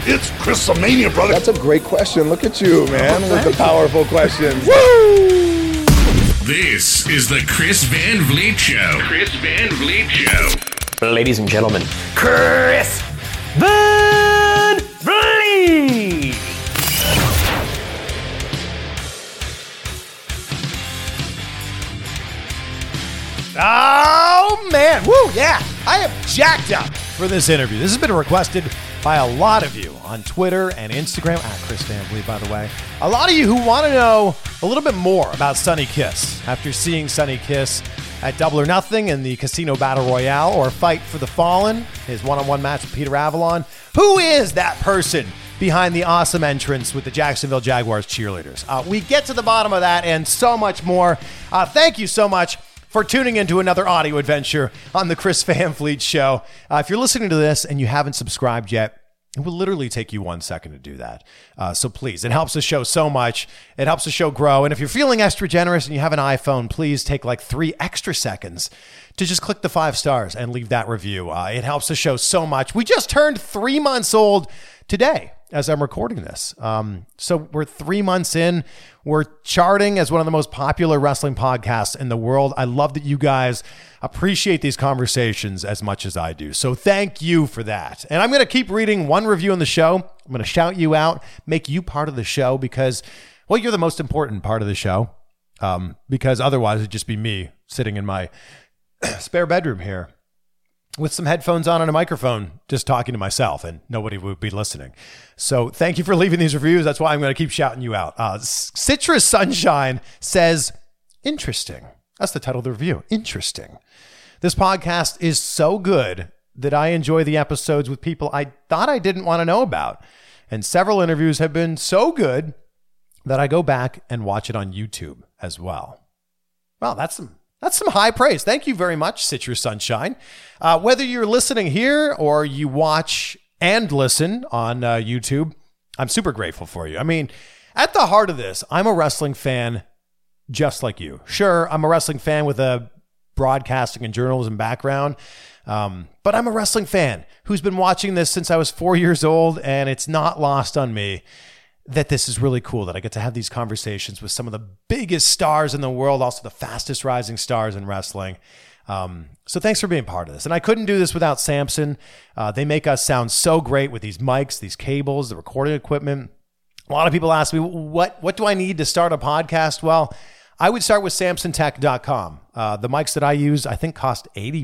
It's Chris-a-mania, brother. That's a great question. Look at you, man, with the powerful questions. Woo! This is the Chris Van Vliet Show. Chris Van Vliet Show. Ladies and gentlemen, Chris Van Vliet! Oh, man. Woo, yeah. I am jacked up for this interview. This has been requested by a lot of you on Twitter and Instagram. Chris Van Vliet, by the way. A lot of you who want to know a little bit more about Sonny Kiss after seeing Sonny Kiss at Double or Nothing in the Casino Battle Royale or Fight for the Fallen, his one-on-one match with Peter Avalon. Who is that person behind the awesome entrance with the Jacksonville Jaguars cheerleaders? We get to the bottom of that and so much more. Thank you so much for tuning into another audio adventure on the Chris Van Vliet Show. If you're listening to this and you haven't subscribed yet, it will literally take you 1 second to do that. So please, it helps the show so much. It helps the show grow. And if you're feeling extra generous and you have an iPhone, please take like 3 extra seconds to just click the 5 stars and leave that review. It helps the show so much. We just turned 3 months old today as I'm recording this. So we're 3 months in. We're charting as one of the most popular wrestling podcasts in the world. I love that you guys appreciate these conversations as much as I do. So thank you for that. And I'm going to keep reading one review in the show. I'm going to shout you out, make you part of the show because, well, you're the most important part of the show. Because otherwise it'd just be me sitting in my spare bedroom here with some headphones on and a microphone, just talking to myself, and nobody would be listening. So thank you for leaving these reviews. That's why I'm going to keep shouting you out. Citrus Sunshine says, interesting. That's the title of the review. Interesting. This podcast is so good that I enjoy the episodes with people I thought I didn't want to know about. And several interviews have been so good that I go back and watch it on YouTube as well. Well, that's some high praise. Thank you very much, Citrus Sunshine. Whether you're listening here or you watch and listen on YouTube, I'm super grateful for you. I mean, at the heart of this, I'm a wrestling fan just like you. Sure, I'm a wrestling fan with a broadcasting and journalism background, but I'm a wrestling fan who's been watching this since I was 4 years old, and it's not lost on me that this is really cool, that I get to have these conversations with some of the biggest stars in the world, also the fastest rising stars in wrestling. So thanks for being part of this. And I couldn't do this without Samson. They make us sound so great with these mics, these cables, the recording equipment. A lot of people ask me, what do I need to start a podcast? Well, I would start with SamsonTech.com. The mics that I use, I think cost $80,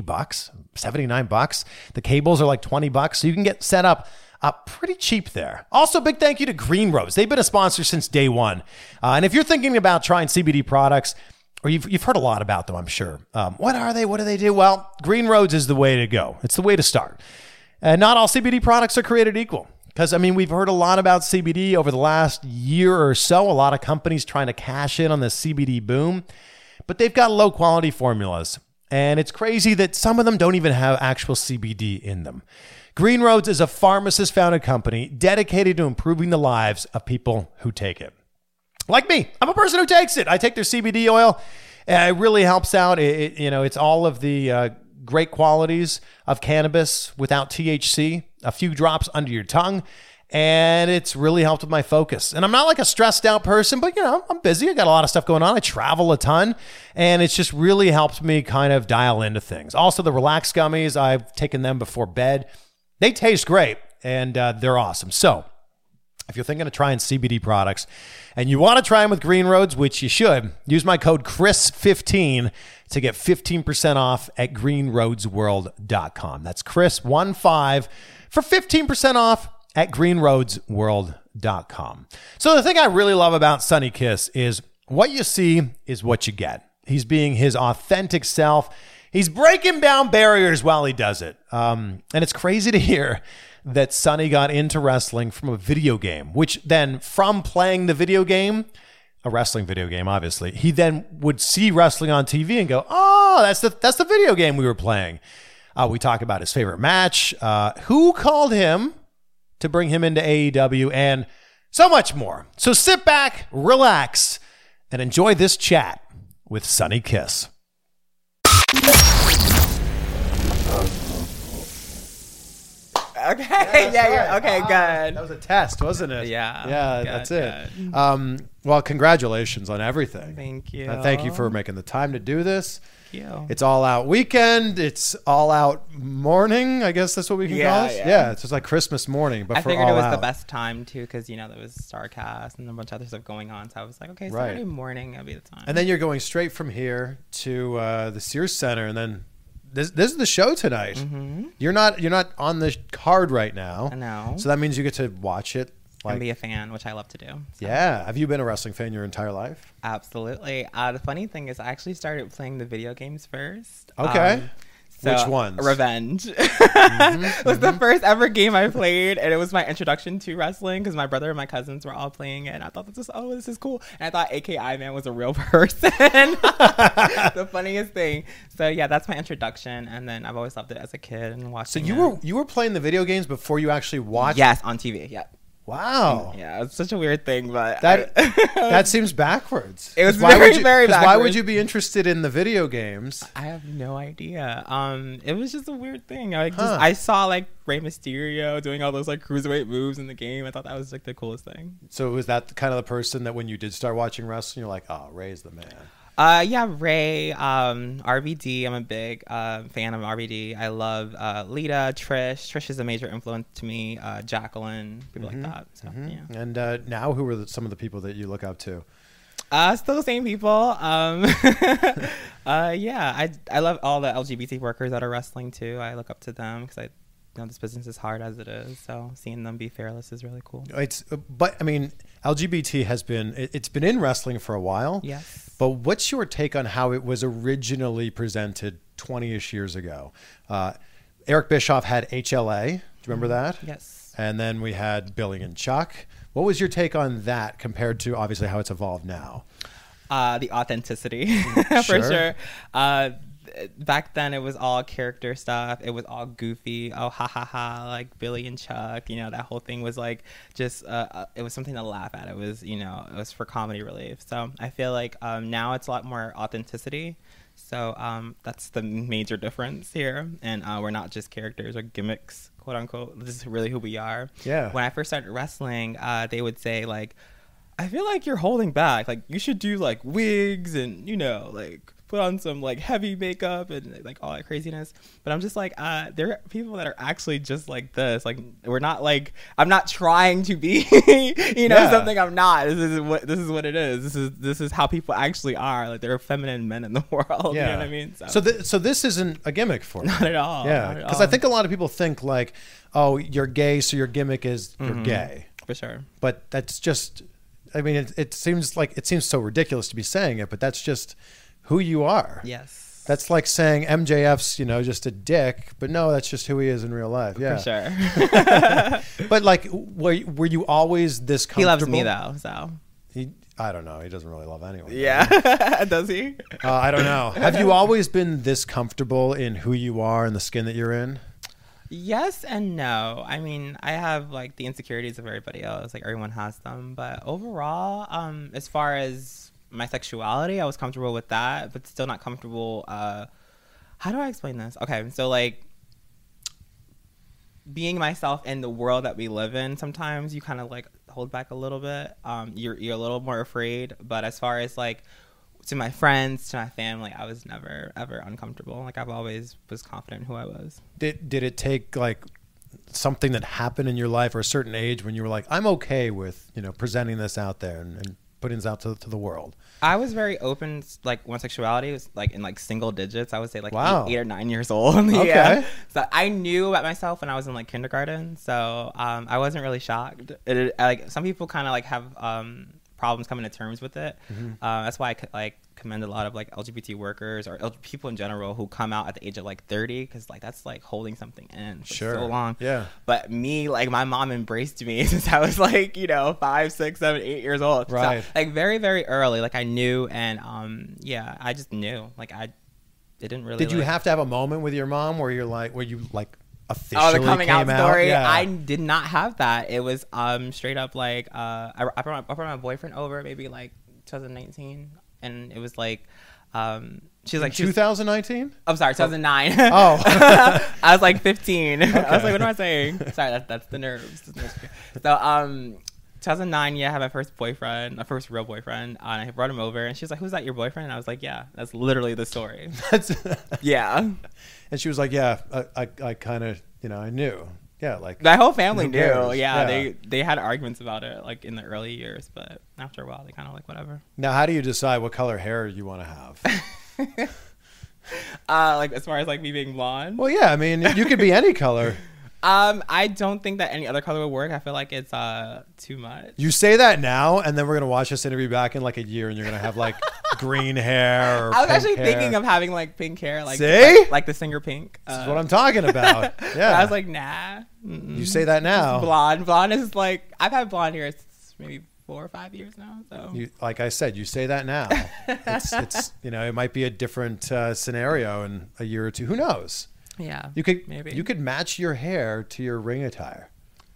$79. The cables are like $20. So you can get set up pretty cheap there. Also, big thank you to Green Roads. They've been a sponsor since day one. And if you're thinking about trying CBD products, or you've heard a lot about them, I'm sure. What are they? What do they do? Well, Green Roads is the way to go. It's the way to start. And not all CBD products are created equal. Because, I mean, we've heard a lot about CBD over the last year or so. A lot of companies trying to cash in on the CBD boom. But they've got low-quality formulas. And it's crazy that some of them don't even have actual CBD in them. Green Roads is a pharmacist-founded company dedicated to improving the lives of people who take it. Like me, I'm a person who takes it. I take their CBD oil. It really helps out. It's all of the great qualities of cannabis without THC, a few drops under your tongue, and it's really helped with my focus. And I'm not like a stressed out person, but I'm busy. I got a lot of stuff going on. I travel a ton, and it's just really helped me kind of dial into things. Also, the Relax gummies, I've taken them before bed. They taste great, and they're awesome. So if you're thinking of trying CBD products and you want to try them with Green Roads, which you should, use my code CHRIS15 to get 15% off at greenroadsworld.com. That's CHRIS15 for 15% off at greenroadsworld.com. So the thing I really love about Sonny Kiss is what you see is what you get. He's being his authentic self. He's breaking down barriers while he does it. And it's crazy to hear that Sonny got into wrestling from a video game, which then from playing the video game, a wrestling video game, obviously, he then would see wrestling on TV and go, oh, that's the video game we were playing. We talk about his favorite match, who called him to bring him into AEW, and so much more. So sit back, relax, and enjoy this chat with Sonny Kiss. Okay. Yeah. Okay. Good. That was a test, wasn't it? Yeah. Yeah, Good, that's it. Well, congratulations on everything. Thank you. And thank you for making the time to do this. Thank you. It's all out weekend. It's all out morning. I guess that's what we can call it. Yeah, it's just like Christmas morning, but I for figured all it was out. the best time too, because there was StarCast and a bunch of other stuff going on. So I was like, okay, Saturday morning, that'll be the time. And then you're going straight from here to the Sears Center, and then this is the show tonight. Mm-hmm. You're not on the card right now. I know. So that means you get to watch it. And be a fan, which I love to do. So. Yeah. Have you been a wrestling fan your entire life? Absolutely. The funny thing is I actually started playing the video games first. Okay. So, which ones? Revenge. It was the first ever game I played, and it was my introduction to wrestling because my brother and my cousins were all playing it, and I thought this is cool. And I thought AKI Man was a real person. The funniest thing. So yeah, that's my introduction, and then I've always loved it as a kid and watching. So you were playing the video games before you actually watched? Yes, on TV. Yeah. Wow. Yeah, it's such a weird thing, but that seems backwards. It was very backwards. Why would you be interested in the video games? I have no idea. It was just a weird thing. I saw like Rey Mysterio doing all those like cruiserweight moves in the game. I thought that was like the coolest thing. So was that kind of the person that when you did start watching wrestling, you're like, oh, Ray's the man? Yeah, Ray, RVD. I'm a big fan of RVD. I love Lita, Trish. Trish is a major influence to me. Jacqueline, people like that. So, yeah. And now, who are some of the people that you look up to? Still the same people. Yeah, I love all the LGBT workers that are wrestling too. I look up to them because I know this business is hard as it is. So seeing them be fearless is really cool. But I mean, LGBT has been in wrestling for a while. Yes. But what's your take on how it was originally presented 20-ish years ago? Eric Bischoff had HLA. Do you remember that? Yes. And then we had Billy and Chuck. What was your take on that compared to obviously how it's evolved now? The authenticity, for sure. Back then it was all character stuff. It was all goofy. Oh, ha ha ha, like Billy and Chuck. That whole thing was like just it was something to laugh at. It was it was for comedy relief. So I feel like now it's a lot more authenticity. So that's the major difference here. And we're not just characters or gimmicks, quote unquote. This is really who we are. Yeah. When I first started wrestling, they would say like, I feel like you're holding back. Like you should do like wigs and like put on some like heavy makeup and like all that craziness. But I'm just like, there are people that are actually just like this. Like we're not like, I'm not trying to be, something I'm not. This is what it is. This is how people actually are. Like there are feminine men in the world. Yeah. You know what I mean? So this isn't a gimmick for you. Not at all. Yeah. Because I think a lot of people think like, oh, you're gay, so your gimmick is you're gay. For sure. But that's just, I mean, it seems so ridiculous to be saying it, but that's just who you are. Yes. That's like saying MJF's, just a dick, but no, that's just who he is in real life. Yeah. For sure. But like, were you always this comfortable? He loves me though, so. I don't know. He doesn't really love anyone. Yeah. Does he? I don't know. Have you always been this comfortable in who you are and the skin that you're in? Yes and no. I mean, I have like the insecurities of everybody else. Like everyone has them. But overall, as far as my sexuality, I was comfortable with that, but still not comfortable. How do I explain this? Okay, so like being myself in the world that we live in, sometimes you kind of like hold back a little bit. You're a little more afraid. But as far as like to my friends, to my family, I was never ever uncomfortable. Like I've always was confident in who I was. Did it take like something that happened in your life or a certain age when you were like, I'm okay with presenting this out there and putting this out to the world? I was very open, like when sexuality was like in like single digits. I would say like wow. 8 or 9 years old. Okay. Yeah. So I knew about myself when I was in like kindergarten. So I wasn't really shocked. Like some people kind of like have problems coming to terms with it. That's why I could like commend a lot of like LGBT workers or people in general who come out at the age of like 30, because like that's like holding something in for so long. Yeah. But me, like my mom embraced me since I was like 5, 6, 7, 8 years old. Right. So, like very very early, like I knew, and yeah, I just knew. Like it didn't really. Did you have to have a moment with your mom where you officially the coming out story? Yeah. I did not have that. It was straight up like I brought my boyfriend over maybe like 2019, and it was like She's like, 2019? I'm sorry, 2009. Oh. I was like 15. I was like, what am I saying? Sorry, that's the nerves. So, 2009, yeah, I had my first boyfriend, my first real boyfriend. And I brought him over, and she was like, "Who's that? Your boyfriend?" And I was like, "Yeah, that's literally the story." Yeah. And she was like, "Yeah, I kind of, I knew." Yeah, like my whole family who knew. cares? Yeah, they had arguments about it like in the early years, but after a while, they kind of like whatever. Now, how do you decide what color hair you want to have? Like as far as like me being blonde. Well, yeah, I mean, you could be any color. I don't think that any other color would work. I feel like it's too much. You say that now, and then we're gonna watch this interview back in like a year, and you're gonna have like green hair. Or I was pink actually hair. thinking of having like pink hair, like See? like the singer Pink. That's what I'm talking about. Yeah, I was like, nah. You say that now. Blonde is like I've had blonde hair maybe 4 or 5 years now. So Like I said, you say that now. It's it might be a different scenario in a year or two. Who knows? yeah, You maybe could match your hair to your ring attire.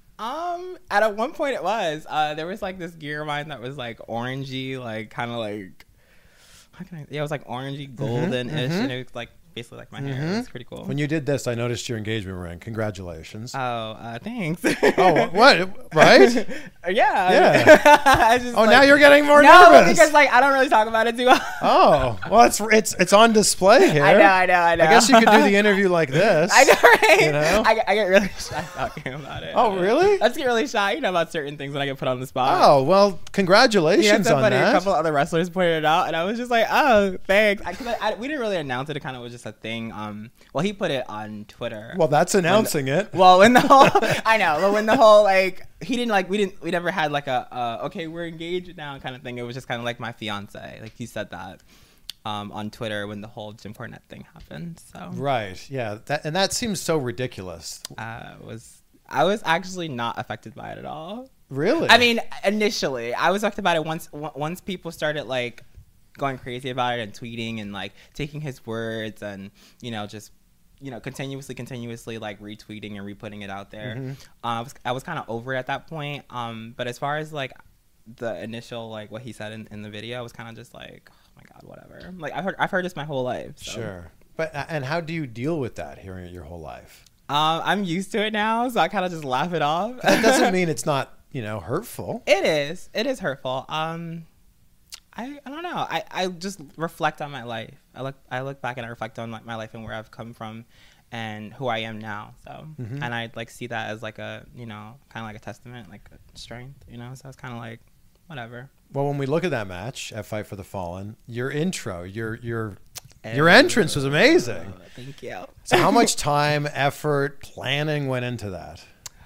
At one point it was there was like this gear of mine that was like orangey, like kind of like it was like orangey golden-ish, and it was like basically like my hair. It's pretty cool. When you did this, I noticed your engagement ring. Congratulations. Thanks. Oh, what? Right? Yeah. I just, Now you're getting more no, nervous. because like I don't really talk about it too often. Oh, well, it's on display here. I know. I guess you could do the interview like this. I know, right? You know? I get really shy talking about it. Oh, really? I just get really shy, about certain things when I get put on the spot. Oh, well, congratulations Yeah, it's so on funny. that. A couple other wrestlers pointed it out, and I was just like, "Oh, thanks." We didn't really announce it. It kind of was just a thing. Well, he put it on Twitter. Well, that's announcing it. Well, when the whole, I know, but when the whole like he didn't like we never had like a okay, we're engaged now kind of thing. It was just kind of like my fiance. Like he said that on Twitter when the whole Jim Cornette thing happened. So Right. Yeah. That seems so ridiculous. I was actually not affected by it at all. Really? I mean, initially, I was affected by it once people started like going crazy about it and tweeting and like taking his words and just continuously like retweeting and re-putting it out there. I was kind of over it at that point. But as far as like the initial like what he said in the video, I was kind of just like, oh my god, whatever. Like I've heard this my whole life. So. Sure. But and how do you deal with that, hearing it your whole life? I'm used to it now, so I kind of just laugh it off. That doesn't mean it's not hurtful. It is hurtful. I don't know. I just reflect on my life. I look back and I reflect on my life and where I've come from and who I am now. So and I like see that as like a kind of like a testament, like a strength. So it's kind of like whatever. Well, when we look at that match at Fight for the Fallen, your intro, your entrance was amazing. Thank you. So how much time, effort, planning went into that?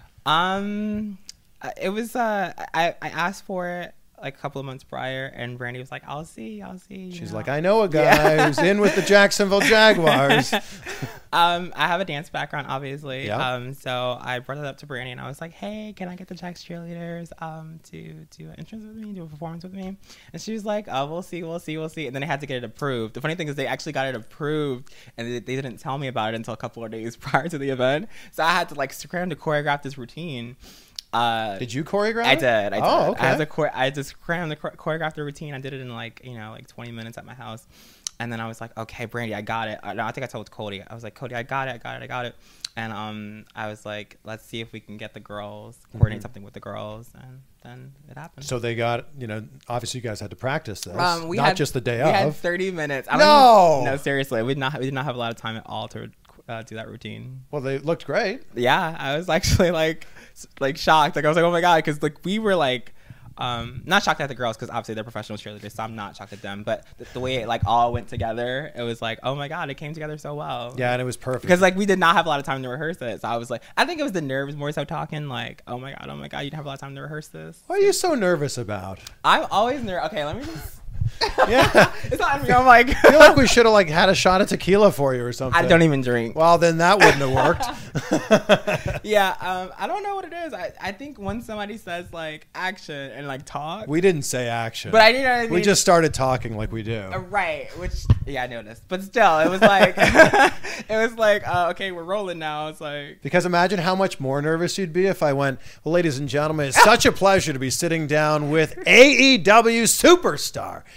It was I asked for it like a couple of months prior, and Brandy was like, I'll see. She's like, I know a guy who's in with the Jacksonville Jaguars. I have a dance background, obviously. Yep. So I brought it up to Brandy, and I was like, hey, can I get the Jax cheerleaders to do an entrance with me, do a performance with me? And she was like, oh, we'll see. And then I had to get it approved. The funny thing is they actually got it approved, and they didn't tell me about it until a couple of days prior to the event. So I had to like scram to choreograph this routine. Did you choreograph? I did. Oh, okay. I just crammed the choreographed the routine. I did it in like 20 minutes at my house, and then I was like, okay, Brandy, I got it. No, I think I told Cody. I was like, Cody, I got it. And I was like, let's see if we can get the girls, coordinate something with the girls, and then it happened. So they got, obviously you guys had to practice this, we had just the day we of. had 30 minutes. No, seriously, we did not have a lot of time at all to do that routine. Well, they looked great. Yeah, I was actually like shocked. Like I was like, oh my god, because like we were like not shocked at the girls because obviously they're professional cheerleaders, so I'm not shocked at them. But the way it like all went together, it was like, oh my god, it came together so well. Yeah, and it was perfect because like we did not have a lot of time to rehearse it. So I was like, I think it was the nerves more so talking like, oh my god, you didn't have a lot of time to rehearse this. What are you so nervous about? I'm always nervous. Okay, let me just. Yeah, it's not me. I'm like, I feel like we should have like had a shot of tequila for you or something. I don't even drink. Well, then that wouldn't have worked. Yeah, I don't know what it is. I think when somebody says like action and like talk, we didn't say action, but I didn't. We just started talking like we do. Right, which I noticed, but still, it was like okay, we're rolling now. It's like because imagine how much more nervous you'd be if I went, well, ladies and gentlemen, it's such a pleasure to be sitting down with AEW superstar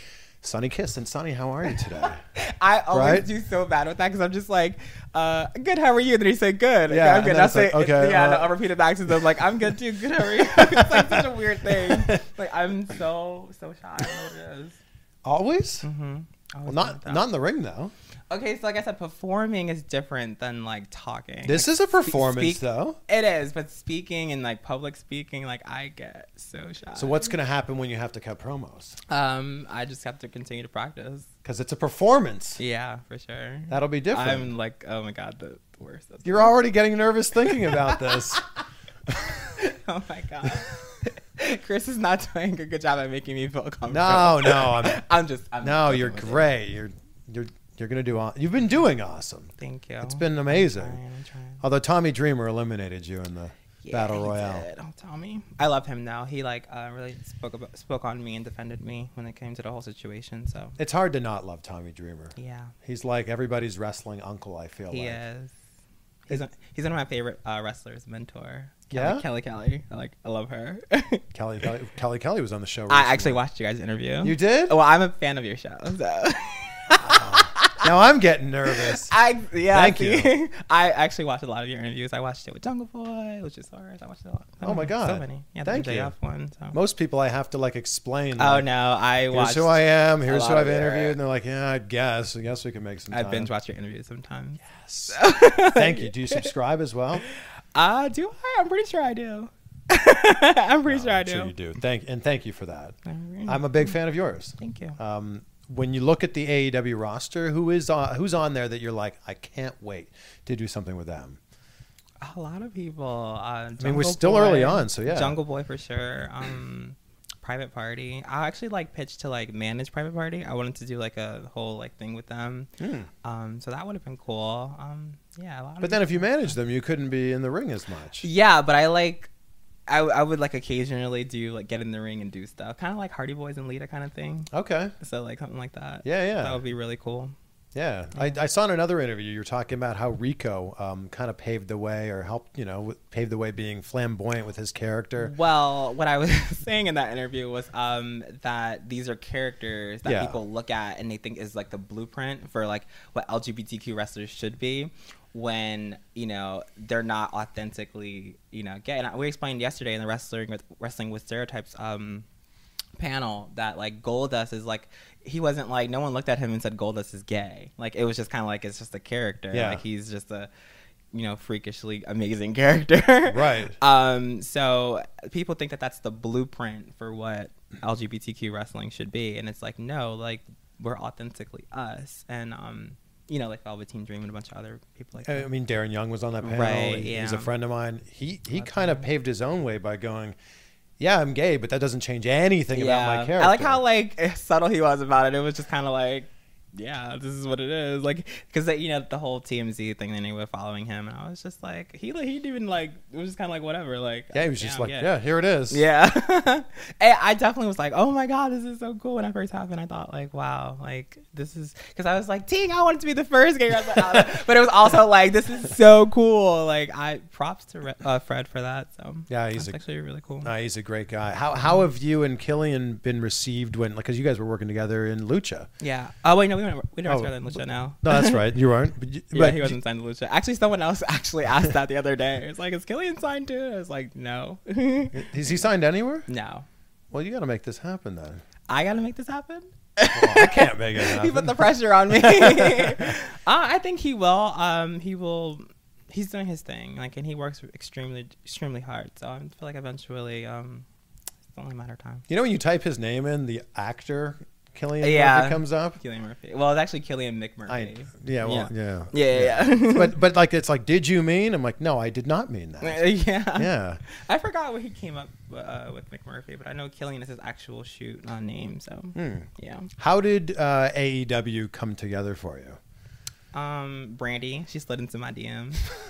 Sonny Kiss. And Sonny, how are you today? I always Right? do so bad with that because I'm just like, good, how are you? And then he say, good. Yeah, I'm good. and then And I it's say, like, okay, yeah, no, I'll repeat it back to them. Like, I'm good too. Good, how are you? It's like such a weird thing. Like, I'm so shy. I don't know what it is. Always? Mm-hmm. Well, not in the ring, though. Okay, so like I said, performing is different than like talking. This Like, is a performance, though. It is, but speaking and like public speaking, like I get so shy. So what's going to happen when you have to cut promos? I just have to continue to practice. Because it's a performance. Yeah, for sure. That'll be different. I'm like, oh my god, the worst. You're already getting nervous thinking about this. Oh my god. Chris is not doing a good job at making me feel comfortable. No, I'm you're great. You're gonna do. You've been doing awesome. Thank you. It's been amazing. I'm trying. Although Tommy Dreamer eliminated you in the Battle he Royale. did. Oh, Tommy. I love him now. He like really spoke on me and defended me when it came to the whole situation. So It's hard to not love Tommy Dreamer. yeah, He's like everybody's wrestling uncle. I feel he like. is. He's one of my favorite wrestlers. Mentor. Yeah? Kelly. I love her. Kelly was on the show. I recently. actually watched you guys' interview. You did? Well, I'm a fan of your show. So. Now I'm getting nervous. Thank you. I actually watched a lot of your interviews. I watched it with Jungle Boy, which is hard. I watched it a lot. Oh my God. So many. Yeah, Thank the you. JF one. So. Most people I have to like explain. Oh like, no, I watched. Here's who I am. Here's lot who I've of your- interviewed, and they're like, "Yeah, I guess we can make some I time." binge watch your interviews sometimes. Thank you. Do you subscribe as well? Do I? I'm pretty sure I do. I'm pretty sure I do. Sure you do. Thank you for that. Alright. I'm a big fan of yours. Thank you. When you look at the AEW roster, who's on there that you're like, I can't wait to do something with them? A lot of people. I mean, we're still early on, so yeah. Jungle Boy for sure. Private Party. I actually like pitched to like manage Private Party. I wanted to do like a whole like thing with them. So that would have been cool. Yeah, a lot. But then if you manage them, you couldn't be in the ring as much. Yeah, but I would like occasionally do like get in the ring and do stuff, kind of like Hardy Boys and Lita kind of thing. Okay. So like something like that. Yeah. That would be really cool. Yeah. I saw in another interview you were talking about how Rico kind of paved the way or helped, pave the way being flamboyant with his character. Well, what I was saying in that interview was that these are characters that people look at and they think is like the blueprint for like what LGBTQ wrestlers should be when, they're not authentically, gay. And we explained yesterday in the Wrestling with Stereotypes panel that like Goldust is like, he wasn't like, no one looked at him and said Goldust is gay. Like it was just kind of like, it's just a character. Yeah. Like he's just a freakishly amazing character. Right. So people think that that's the blueprint for what LGBTQ wrestling should be, and it's like, no, like we're authentically us. And like Velveteen Dream and a bunch of other people like that. I mean, Darren Young was on that panel. Right, He's yeah. a friend of mine. He kind of paved his own way by going, yeah, I'm gay, but that doesn't change anything about my character. I like how like subtle he was about it. It was just kind of like, yeah, this is what it is. Like, because the whole TMZ thing, then they were following him, and I was just like, he didn't even like. It was just kind of like whatever. Like, Yeah, he was just I'm like, gay. yeah, here it is. Yeah. And I definitely was like, oh my God, this is so cool. When I first happened, I thought like, wow, like this is, because I was like, dang, I wanted to be the first gay wrestler out. But it was also like, this is so cool. Like props to Fred for that. So Yeah, that's actually really cool. He's a great guy. How have you and Killian been received because you guys were working together in Lucha? Yeah. Oh wait, no, we never started in Lucha now. No, that's right. You weren't. But Yeah, he wasn't signed to Lucha. Actually, someone else actually asked that the other day. It's like, is Killian signed too? I was like, no. Is he signed anywhere? No. Well, you got to make this happen then. I gotta make this happen. Well, I can't make it happen. He put the pressure on me. I think he will. He will. He's doing his thing, like, and he works extremely, extremely hard. So I feel like eventually, it's only a matter of time. When you type his name in, the actor Killian Yeah. Murphy comes up. Killian Murphy. Well, it's actually Killian McMurphy. Yeah. But like, it's like, did you mean? I'm like, no, I did not mean that. Yeah. Yeah. I forgot what he came up with McMurphy, but I know Killian is his actual name. So yeah. How did AEW come together for you? Brandy, she slid into my DM.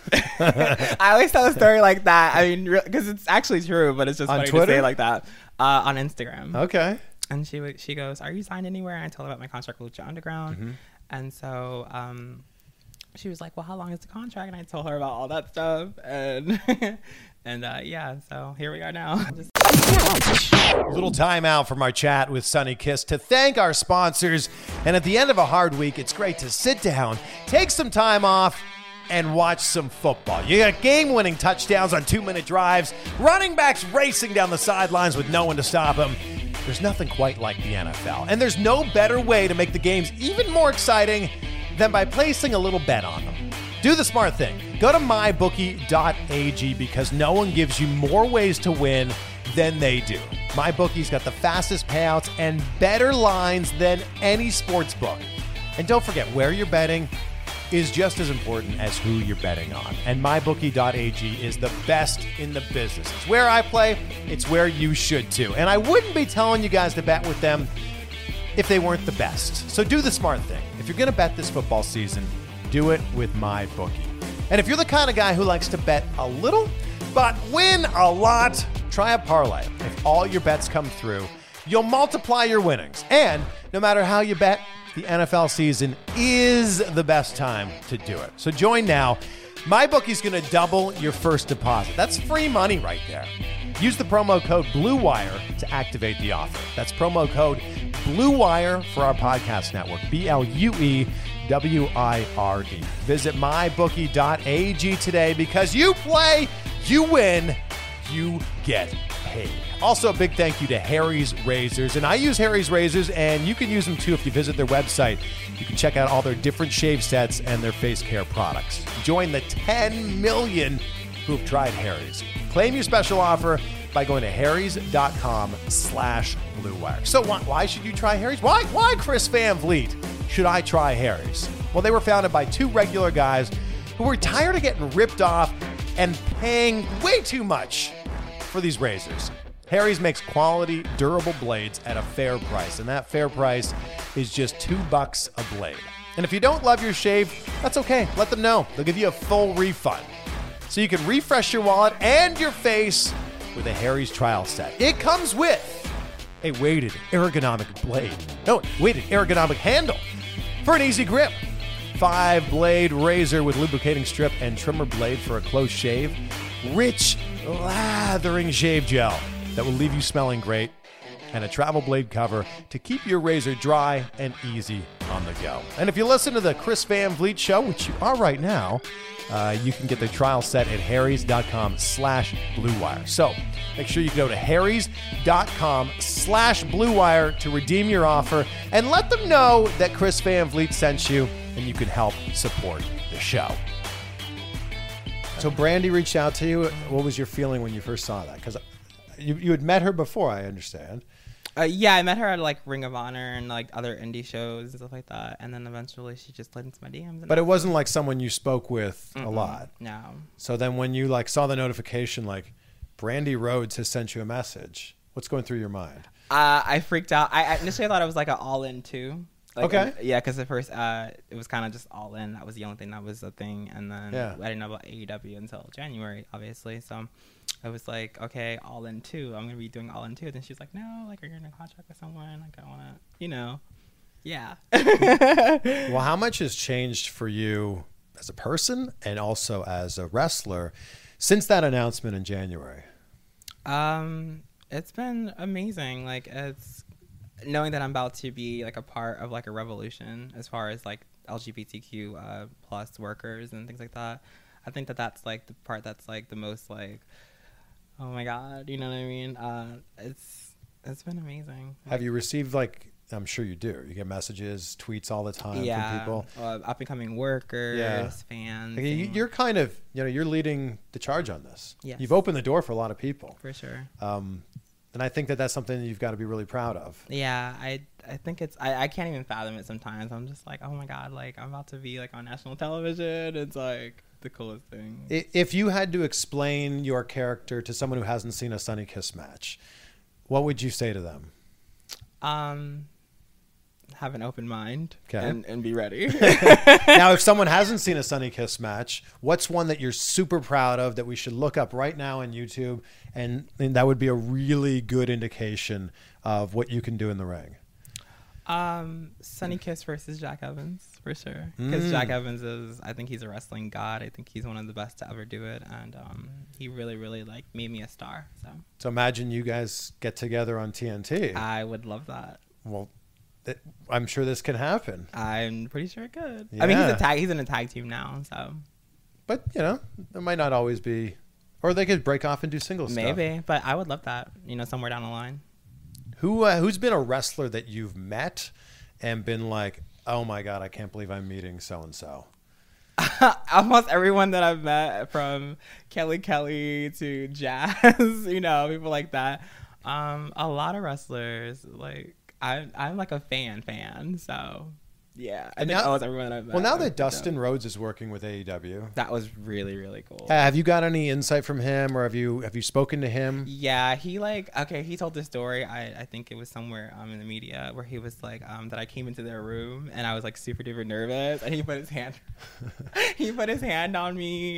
I always tell a story like that. I mean, because it's actually true, but it's just On funny Twitter? to say it like that. On Instagram. Okay. And she goes, "Are you signed anywhere?" And I told her about my contract with Lucha Underground. And so she was like, well, how long is the contract? And I told her about all that stuff. And yeah, so here we are now. Little time out from our chat with Sunny Kiss to thank our sponsors. And at the end of a hard week, it's great to sit down, take some time off, and watch some football. You got game-winning touchdowns on 2-minute drives, running backs racing down the sidelines with no one to stop them. There's nothing quite like the NFL. And there's no better way to make the games even more exciting than by placing a little bet on them. Do the smart thing. Go to mybookie.ag because no one gives you more ways to win than they do. MyBookie's got the fastest payouts and better lines than any sports book. And don't forget, where you're betting is just as important as who you're betting on. And mybookie.ag is the best in the business. It's where I play. It's where you should too. And I wouldn't be telling you guys to bet with them if they weren't the best. So do the smart thing. If you're going to bet this football season, do it with MyBookie. And if you're the kind of guy who likes to bet a little but win a lot, try a parlay. If all your bets come through, you'll multiply your winnings. And no matter how you bet, the NFL season is the best time to do it. So join now. MyBookie's going to double your first deposit. That's free money right there. Use the promo code BLUEWIRE to activate the offer. That's promo code BLUEWIRE for our podcast network, BLUEWIRE. Visit mybookie.ag today because you play, you win, you get paid. Also, a big thank you to Harry's Razors. And I use Harry's Razors, and you can use them too if you visit their website. You can check out all their different shave sets and their face care products. Join the 10 million who have tried Harry's. Claim your special offer by going to harrys.com/bluewire. So why should you try Harry's? Why, Chris Van Vliet, should I try Harry's? Well, they were founded by two regular guys who were tired of getting ripped off and paying way too much for these razors. Harry's makes quality, durable blades at a fair price, and that fair price is just $2 a blade. And if you don't love your shave, that's okay. Let them know. They'll give you a full refund. So you can refresh your wallet and your face with a Harry's trial set. It comes with a weighted ergonomic blade. No, weighted ergonomic handle for an easy grip. 5-blade razor with lubricating strip and trimmer blade for a close shave. Rich, lathering shave gel that will leave you smelling great. And a travel blade cover to keep your razor dry and easy on the go. And if you listen to the Chris Van Vliet Show, which you are right now, you can get the trial set at harrys.com/bluewire. So make sure you go to harrys.com/bluewire to redeem your offer and let them know that Chris Van Vliet sent you and you can help support the show. So Brandy reached out to you. What was your feeling when you first saw that? Because you had met her before, I understand. Yeah, I met her at like Ring of Honor and like other indie shows and stuff like that. And then eventually she just slid into my DMs. But it wasn't like someone you spoke with a lot. No. So then when you like saw the notification, like Brandy Rhodes has sent you a message, what's going through your mind? I freaked out. I initially thought it was like an all-in too. Like, okay. Yeah, because at first it was kind of just all in. That was the only thing that was a thing. And then I didn't know about AEW until January, obviously. So I was like, okay, all in too. I'm going to be doing all in too. Then she's like, no, like, are you in a contract with someone? Like, I want to, yeah. Well, how much has changed for you as a person and also as a wrestler since that announcement in January? It's been amazing. Like, it's knowing that I'm about to be like a part of like a revolution as far as like LGBTQ plus workers and things like that. I think that that's like the part that's like the most like, oh my God, you know what I mean? It's been amazing. Have you received like, I'm sure you do, you get messages, tweets all the time from people? Up and coming workers, fans. Like, you're kind of, you're leading the charge on this. Yes. You've opened the door for a lot of people. For sure. And I think that that's something that you've got to be really proud of. Yeah, I think it's, I can't even fathom it sometimes. I'm just like, oh my God, like I'm about to be like on national television. It's like the coolest thing. If you had to explain your character to someone who hasn't seen a Sunny Kiss match, what would you say to them? Have an open mind and be ready. Now, if someone hasn't seen a Sunny Kiss match, what's one that you're super proud of that we should look up right now on YouTube? And that would be a really good indication of what you can do in the ring. Sonny Kiss versus Jack Evans for sure. Because Jack Evans is, I think he's a wrestling god. I think he's one of the best to ever do it, and he really, really like made me a star. So imagine you guys get together on TNT. I would love that. Well, I'm sure this can happen. I'm pretty sure it could. Yeah. I mean, he's in a tag team now, so. But you know, it might not always be, or they could break off and do singles stuff. Maybe, but I would love that. You know, somewhere down the line. Who's been a wrestler that you've met and been like, oh my God, I can't believe I'm meeting so and so? Almost everyone that I've met, from Kelly to Jazz, you know, people like that. A lot of wrestlers. Like I'm like a fan. So yeah, I think almost everyone that I've met. Well, now that Dustin Rhodes is working with AEW, that was really, really cool. have you got any insight from him, or have you spoken to him? Yeah, he told this story. I think it was somewhere in the media where he was like that I came into their room and I was like super duper nervous, and he put his hand on me.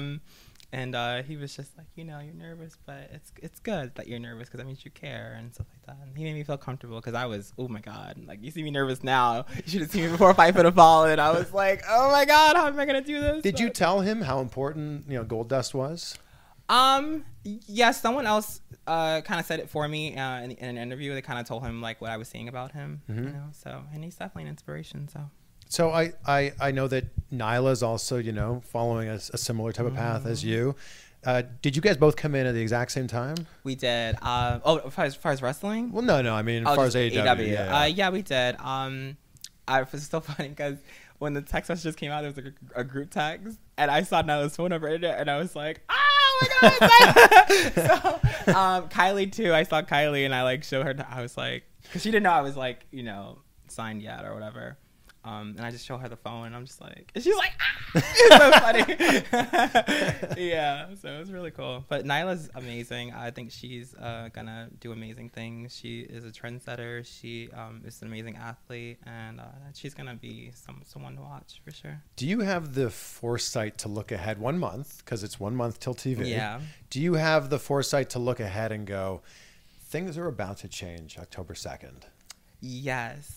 And he was just like, you know, you're nervous, but it's good that you're nervous because that means you care and stuff like that. And he made me feel comfortable because I was, oh my God, like you see me nervous now. You should have seen me before Fight for the Fallen. I was like, oh my God, how am I gonna do this? Did you tell him how important Goldust was? Yeah, someone else kind of said it for me in an interview. They kind of told him like what I was saying about him, you know. So, and he's definitely an inspiration. So I know that Nyla's also, following a similar type of path as you. Did you guys both come in at the exact same time? We did. As far as wrestling? Well, no. I mean, as far as AEW. Yeah, we did. It was so funny because when the text messages came out, there was like a group text, and I saw Nyla's phone number in it, and I was like, oh my God. So Kylie too. I saw Kylie, and I like showed her. I was like, because she didn't know I was like, signed yet or whatever. And I just show her the phone, and I'm just like, and she's like, ah! It's so funny. Yeah, so it was really cool. But Nyla's amazing. I think she's gonna do amazing things. She is a trendsetter. She is an amazing athlete, and she's gonna be someone to watch for sure. Do you have the foresight to look ahead 1 month, because it's 1 month till TV? Yeah. Do you have the foresight to look ahead and go, things are about to change October 2nd? Yes.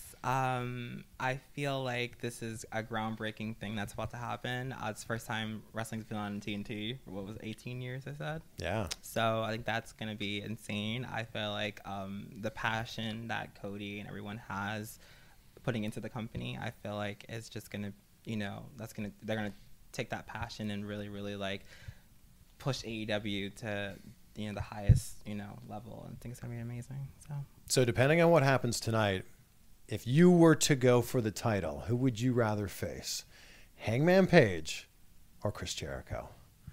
I feel like this is a groundbreaking thing that's about to happen. It's the first time wrestling's been on TNT for 18 years, I said? Yeah. So I think that's going to be insane. I feel like the passion that Cody and everyone has putting into the company, I feel like is just going to, they're going to take that passion and really, really like push AEW to, the highest, level. And I think it's going to be amazing. So depending on what happens tonight, if you were to go for the title, who would you rather face? Hangman Page or Chris Jericho?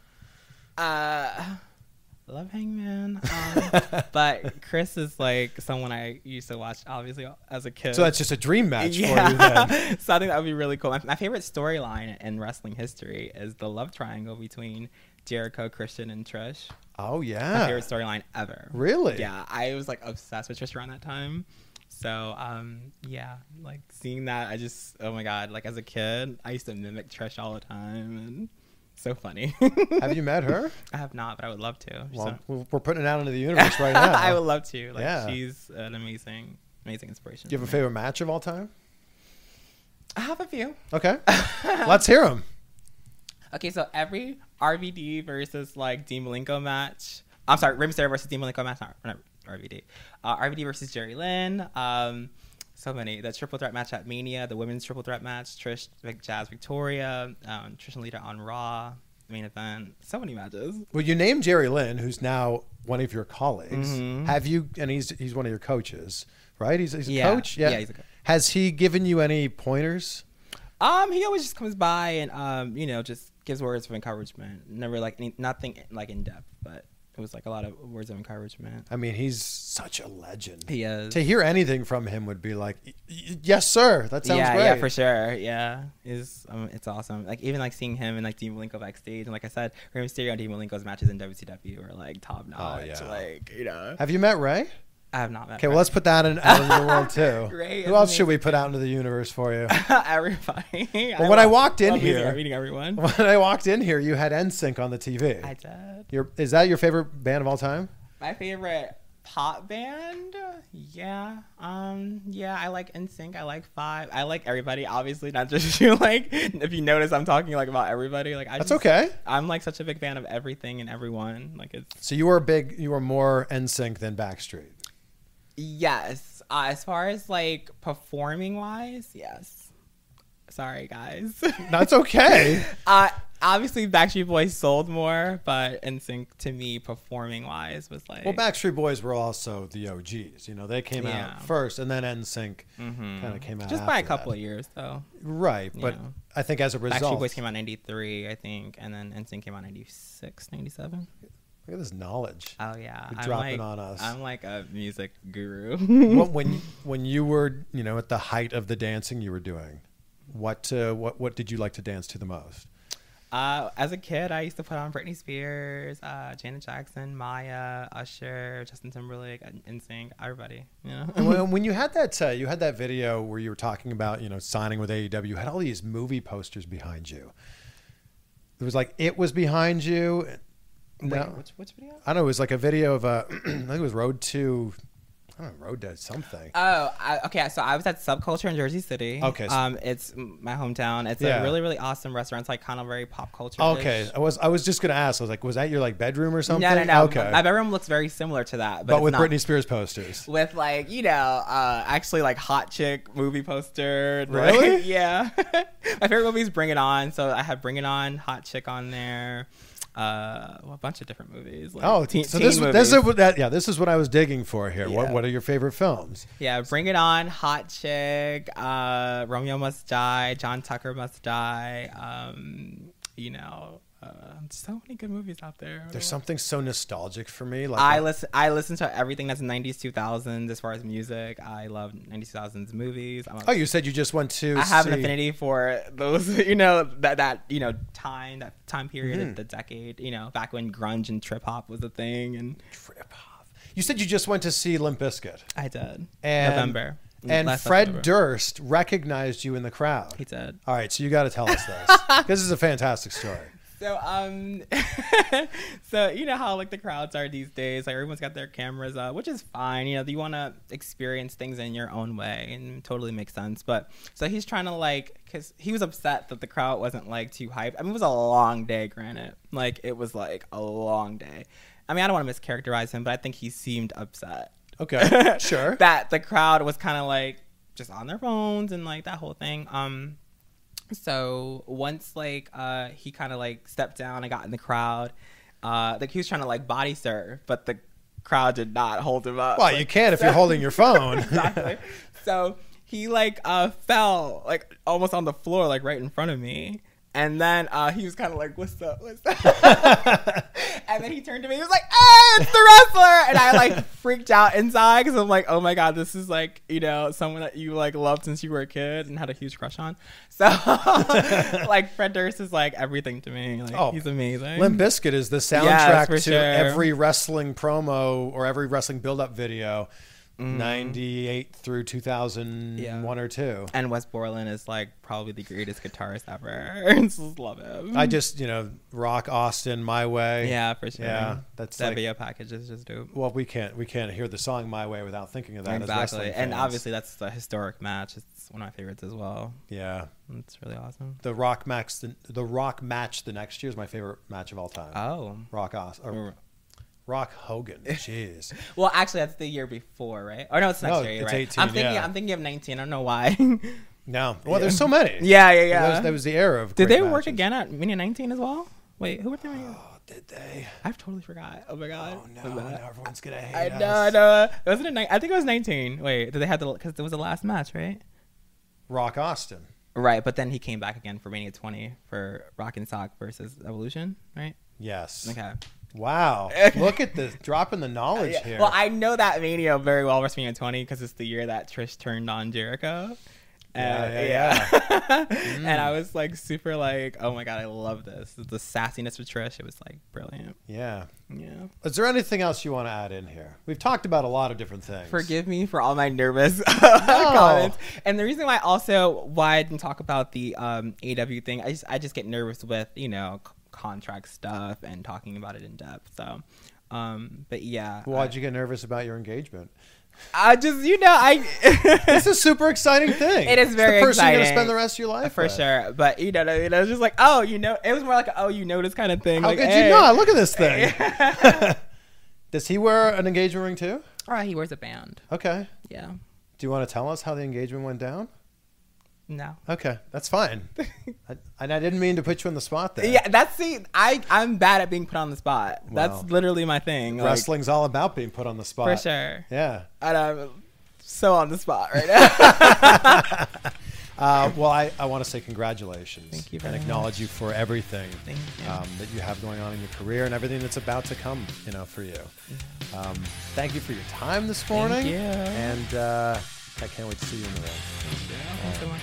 Love Hangman. But Chris is like someone I used to watch, obviously, as a kid. So that's just a dream match for you then. So I think that would be really cool. My favorite storyline in wrestling history is the love triangle between Jericho, Christian, and Trish. Oh, yeah. My favorite storyline ever. Really? Yeah. I was like obsessed with Trish around that time. So, yeah, like seeing that, oh my God, like as a kid, I used to mimic Trish all the time, and so funny. Have you met her? I have not, but I would love to. Well, we're putting it out into the universe right now. I would love to. Like, yeah. She's an amazing inspiration. Do you have a favorite match of all time? I have a few. Okay. Let's hear them. Okay, so every RVD versus like Dean Malenko match. I'm sorry, Rey Mysterio versus Dean Malenko match. Not RVD. RVD versus Jerry Lynn. So many. The triple threat match at Mania, the women's triple threat match, Trish, Jazz, Victoria, Trish and Lita on Raw, main event. So many matches. Well, you named Jerry Lynn, who's now one of your colleagues. Mm-hmm. Have you? And he's one of your coaches, right? He's a coach. Yeah, he's a coach. Has he given you any pointers? He always just comes by and just gives words of encouragement. Never like nothing like in depth, but. It was like a lot of words of encouragement. I mean, he's such a legend. He is. To hear anything from him would be like, yes, sir. That sounds great. Yeah, for sure. Yeah. It's awesome. Like even like seeing him and like Dean Malenko backstage. And like I said, Rey Mysterio and Dean Malenko's matches in WCW are like top notch. Oh, yeah. Like, Have you met Rey? I have not met Rey. Well, let's put that out into the world too. Great. Who else should we put out into the universe for you? Everybody. Well, when I walked in here, meeting everyone. When I walked in here, you had NSYNC on the TV. I did. Is that your favorite band of all time? My favorite pop band, yeah, I like NSYNC, I like Five, I like everybody, obviously, not just you. Like, if you notice, I'm talking like about everybody. Like, That's okay. I'm like such a big fan of everything and everyone. Like, it's So you were more NSYNC than Backstreet. yes. As far as like performing wise, yes. Sorry, guys. That's okay. Obviously, Backstreet Boys sold more, but NSYNC to me, performing wise, was like. Well, Backstreet Boys were also the OGs. You know, they came out first, and then NSYNC kind of came out just by a after couple that. of years, though. Right, but Yeah. I think as a result, Backstreet Boys came out in 93, I think, and then NSYNC came out in 96, 97. look at this knowledge. Oh yeah, You're I'm dropping like, on us. I'm like a music guru. when you were, you know, at the height of the dancing you were doing, what did you like to dance to the most? As a kid, I used to put on Britney Spears, Janet Jackson, Maya, Usher, Justin Timberlake, NSYNC, everybody. You know. And when you had that video where you were talking about, you know, signing with AEW, you had all these movie posters behind you. It was like It Was behind you. Wait, No, which video? I don't know. It was like a video of I think it was Road to something. Okay. So I was at Subculture in Jersey City. Okay, so- it's my hometown. It's Yeah. a really, really awesome restaurant. It's like kind of very pop culture. Okay, I was just gonna ask. I was like, was that your like bedroom or something? No. Okay, My bedroom looks very similar to that, but it's with not. Britney Spears posters. With like, you know, actually like hot chick movie poster. Really? Right? Yeah. My favorite movie is Bring It On. So I have Bring It On, Hot Chick on there. A bunch of different movies. Like teen this movies. is what I was digging for here. Yeah. What are your favorite films? Yeah, Bring It On, Hot Chick, Romeo Must Die, John Tucker Must Die. You know, so many good movies out there. There's something so nostalgic for me. Like I listen to everything that's 90s, 2000s as far as music. I love 90s, 2000s movies. you said you just went to. I have an affinity for those, you know, that you know that time period, the decade, you know, back when grunge and trip hop was a thing. And Trip hop. You said you just went to see Limp Bizkit. I did. And November. And Last Fred October. Durst recognized you in the crowd. He did. All right, so you got to tell us this. This is a fantastic story. So so you know how like the crowds are these days, like everyone's got their cameras up, which is fine. You know, you want to experience things in your own way, and totally makes sense. But so he's trying to like, because he was upset that the crowd wasn't like too hyped. I mean, it was a long day, granted. Like it was like a long day. I mean, I don't want to mischaracterize him, but I think he seemed upset. Okay, sure. That the crowd was kind of like just on their phones and like that whole thing. So once like he kind of like stepped down and got in the crowd, like he was trying to like body surf, but the crowd did not hold him up. Well, you can if you're holding your phone. Exactly. So he like fell like almost on the floor, like right in front of me. And then he was kind of like, what's up? And then he turned to me. He was like, hey, it's the wrestler. And I like freaked out inside because I'm like, oh my God, this is like, you know, someone that you like loved since you were a kid and had a huge crush on. So like Fred Durst is like everything to me. Like he's amazing. Limp Bizkit is the soundtrack to sure. every wrestling promo or every wrestling build-up video. 98 through 2001 or 2. And Wes Borland is like probably the greatest guitarist ever. I just love him. I just, you know, Rock Austin, My Way. Yeah, for sure. Yeah, that's that like, video package is just dope. well, we can't hear the song My Way without thinking of that as wrestling And fans. obviously that's a historic match. It's one of my favorites as well. Yeah. It's really awesome. The Rock match the next year is my favorite match of all time. Oh. Rock Hogan. Jeez. Well, actually, that's the year before, right? Or no, it's next No, year. it's Right? 18, I'm thinking of 19. I don't know why. No. Well, there's so many. Yeah. That was the era of Did great they work matches. again at Mania 19 as well? Wait, who worked there? Oh, did they? I totally forgot. Oh my God. Oh, no. Now everyone's going to hate us. I know. Wasn't it? I think it was 19. Wait, did they have because it was the last match, right? Rock Austin. Right, but then he came back again for Mania 20 for Rock and Sock versus Evolution, right? Yes. Okay. Wow. Look at this. Dropping the knowledge here. Well, I know that Mania very well, WrestleMania 20, because it's the year that Trish turned on Jericho. Yeah. And I was like super like, oh my God, I love this. The sassiness of Trish, it was like brilliant. Yeah. Yeah. Is there anything else you want to add in here? We've talked about a lot of different things. Forgive me for all my nervous comments. And the reason why I didn't talk about the AW thing, I just get nervous with, you know, contract stuff and talking about it in depth. So But yeah. Why'd you get nervous about your engagement? I just, It's a super exciting thing. It is very exciting. It's the person you're going to exciting. spend the rest of your life for with. sure. But it was just like, it was more like, this kind of thing. How like, could hey. you not? Look at this thing. Does he wear an engagement ring too? Oh, he wears a band. Okay. Yeah. Do you want to tell us how the engagement went down? No. Okay, that's fine. I didn't mean to put you on the spot there. Yeah, I'm bad at being put on the spot. Wow. That's literally my thing. Wrestling's all about being put on the spot. For sure. Yeah. And I'm so on the spot right now. Well, I want to say congratulations. Thank you and very acknowledge you for everything Thank you. that you have going on in your career and everything that's about to come, for you. Thank you for your time this morning. Thank you. And I can't wait to see you in the ring. Thanks so much.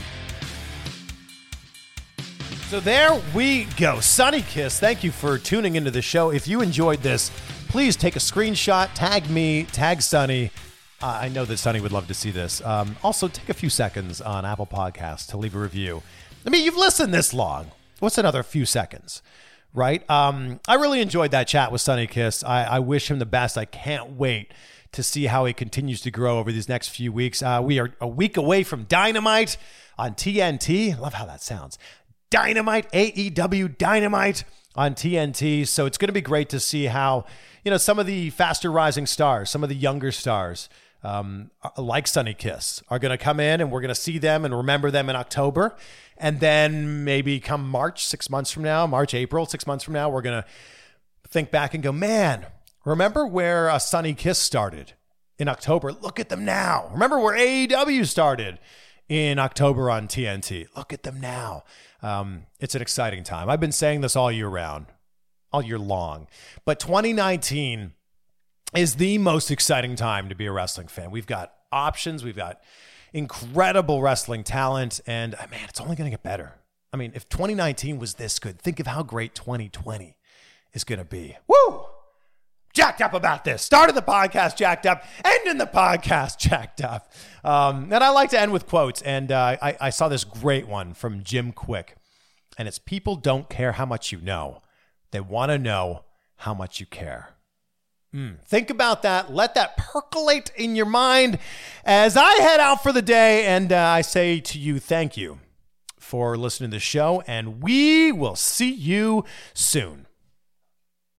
So there we go. Sunny Kiss, thank you for tuning into the show. If you enjoyed this, please take a screenshot, tag me, tag Sunny. I know that Sunny would love to see this. Also, take a few seconds on Apple Podcasts to leave a review. I mean, you've listened this long. What's another few seconds, right? I really enjoyed that chat with Sunny Kiss. I wish him the best. I can't wait to see how he continues to grow over these next few weeks. We are a week away from Dynamite on TNT. I love how that sounds. Dynamite, AEW Dynamite on TNT. So it's going to be great to see how, some of the faster rising stars, some of the younger stars, like Sunny Kiss, are going to come in, and we're going to see them and remember them in October. And then maybe come March, 6 months from now, April, 6 months from now, we're going to think back and go, man, remember where Sunny Kiss started in October? Look at them now. Remember where AEW started in October on TNT? Look at them now. It's an exciting time. I've been saying this all year round, all year long. But 2019 is the most exciting time to be a wrestling fan. We've got options. We've got incredible wrestling talent. And, man, it's only going to get better. I mean, if 2019 was this good, think of how great 2020 is going to be. Woo! Jacked up about this. Started the podcast jacked up, ending the podcast jacked up. And I like to end with quotes. And I saw this great one from Jim Quick. And it's, people don't care how much you know. They want to know how much you care. Think about that. Let that percolate in your mind as I head out for the day. And I say to you, thank you for listening to the show. And we will see you soon.